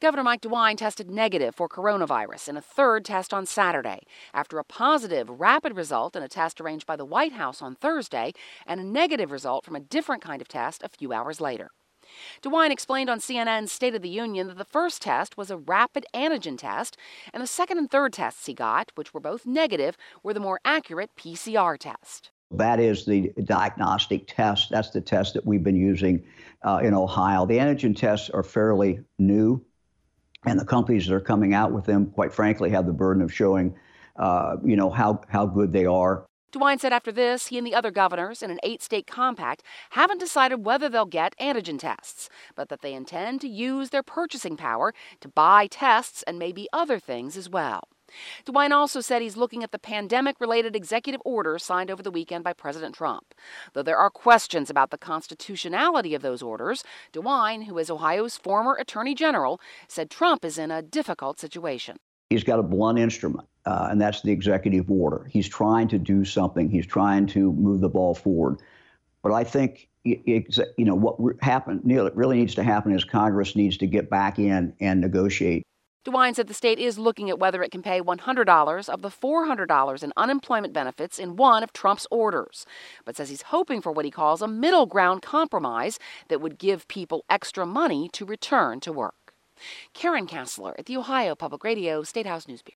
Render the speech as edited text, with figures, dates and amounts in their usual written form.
Governor Mike DeWine tested negative for coronavirus in a third test on Saturday after a positive rapid result in a test arranged by the White House on Thursday and a negative result from a different kind of test a few hours later. DeWine explained on CNN's State of the Union that the first test was a rapid antigen test, and the second and third tests he got, which were both negative, were the more accurate PCR test. That is the diagnostic test. That's the test that we've been using in Ohio. The antigen tests are fairly new, and the companies that are coming out with them, quite frankly, have the burden of showing, how good they are. DeWine said after this, he and the other governors in an 8-state compact haven't decided whether they'll get antigen tests, but that they intend to use their purchasing power to buy tests and maybe other things as well. DeWine also said he's looking at the pandemic-related executive orders signed over the weekend by President Trump. Though there are questions about the constitutionality of those orders, DeWine, who is Ohio's former attorney general, said Trump is in a difficult situation. He's got a blunt instrument, and that's the executive order. He's trying to do something. He's trying to move the ball forward. But I think, what really needs to happen is Congress needs to get back in and negotiate. DeWine said the state is looking at whether it can pay $100 of the $400 in unemployment benefits in one of Trump's orders, but says he's hoping for what he calls a middle ground compromise that would give people extra money to return to work. Karen Kassler at the Ohio Public Radio State House News Bureau.